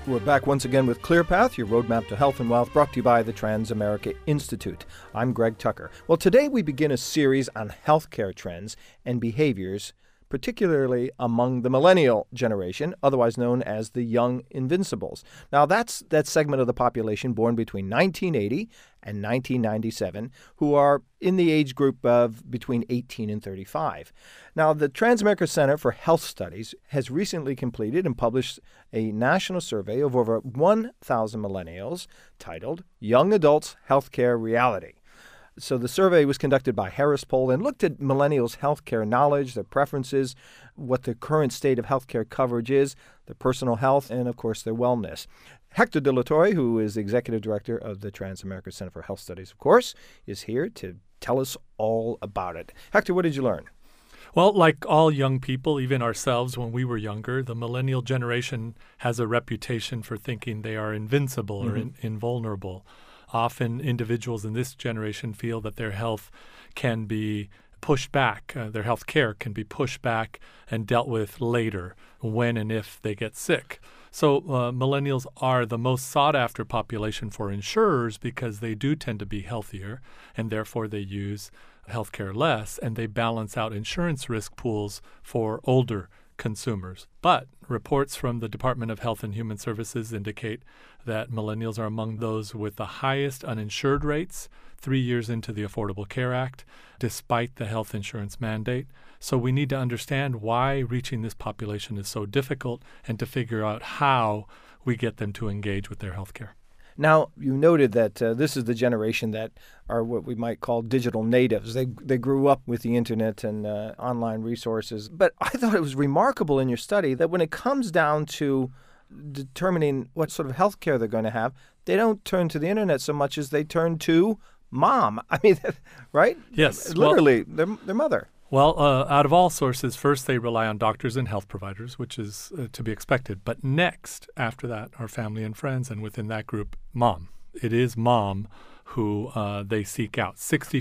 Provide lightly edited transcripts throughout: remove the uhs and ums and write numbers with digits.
We're back once again with ClearPath, your roadmap to health and wealth, brought to you by the Transamerica Institute. I'm Greg Tucker. Well, today we begin a series on healthcare trends and behaviors, particularly among the millennial generation, otherwise known as the young invincibles. Now, that's that segment of the population born between 1980 and 1997, who are in the age group of between 18 and 35. Now, the Transamerica Center for Health Studies has recently completed and published a national survey of over 1,000 millennials titled Young Adults Healthcare Reality. So the survey was conducted by Harris Poll and looked at millennials' healthcare knowledge, their preferences, what the current state of healthcare coverage is, their personal health, and, of course, their wellness. Hector De La Torre, who is the executive director of the Transamerica Center for Health Studies, of course, is here to tell us all about it. Hector, what did you learn? Well, like all young people, even ourselves when we were younger, the millennial generation has a reputation for thinking they are invincible or invulnerable. Often individuals in this generation feel that their health can be pushed back, their health care can be pushed back and dealt with later when and if they get sick. So millennials are the most sought-after population for insurers because they do tend to be healthier, and therefore they use healthcare less, and they balance out insurance risk pools for older consumers. But reports from the Department of Health and Human Services indicate that millennials are among those with the highest uninsured rates 3 years into the Affordable Care Act, despite the health insurance mandate. So we need to understand why reaching this population is so difficult and to figure out how we get them to engage with their health care. Now, you noted that this is the generation that are what we might call digital natives. They grew up with the internet and online resources. But I thought it was remarkable in your study that when it comes down to determining what sort of health care they're going to have, they don't turn to the internet so much as they turn to mom. I mean, right? Yes. Literally, their mother. Well, out of all sources, first they rely on doctors and health providers, which is to be expected. But next, after that, are family and friends, and within that group, mom. It is mom who they seek out.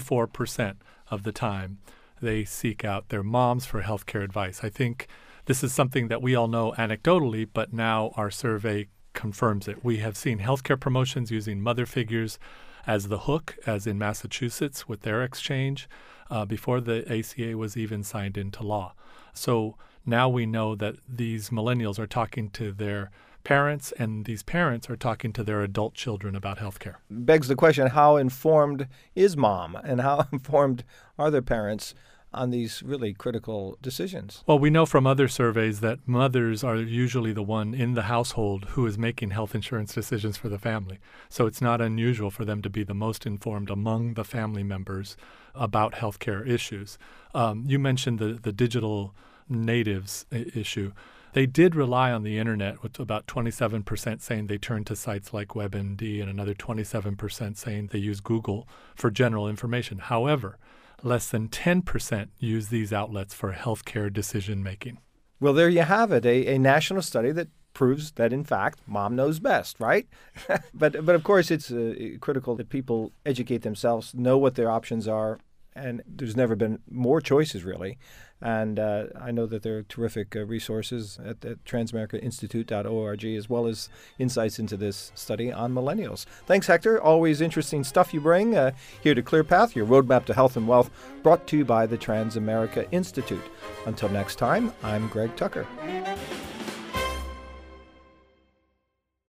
64% of the time, they seek out their moms for healthcare advice. I think this is something that we all know anecdotally, but now our survey confirms it. We have seen healthcare promotions using mother figures as the hook, as in Massachusetts with their exchange, before the ACA was even signed into law. So now we know that these millennials are talking to their parents, and these parents are talking to their adult children about healthcare. Begs the question, how informed is mom, and how informed are their parents on these really critical decisions? Well, we know from other surveys that mothers are usually the one in the household who is making health insurance decisions for the family. So it's not unusual for them to be the most informed among the family members about healthcare issues. You mentioned the digital natives issue. They did rely on the internet, with about 27% saying they turn to sites like WebMD and another 27% saying they use Google for general information. However, less than 10% use these outlets for healthcare decision-making. Well, there you have it, a national study that proves that, in fact, mom knows best, right? But of course, it's critical that people educate themselves, know what their options are, and there's never been more choices, really. And I know that there are terrific resources at transamericainstitute.org, as well as insights into this study on millennials. Thanks, Hector. Always interesting stuff you bring here to ClearPath, your roadmap to health and wealth, brought to you by the Transamerica Institute. Until next time, I'm Greg Tucker.